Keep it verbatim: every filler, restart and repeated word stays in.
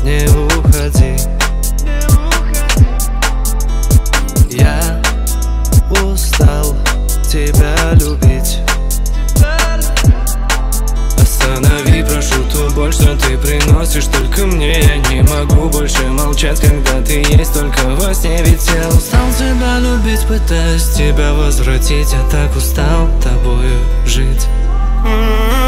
не уходи. Я устал тебя любить. Останови, прошу, ту боль, что ты приносишь только мне. Я не могу больше молчать, когда ты есть только во сне. Ведь я устал тебя любить, пытаюсь тебя возвратить. Я так устал тобою жить.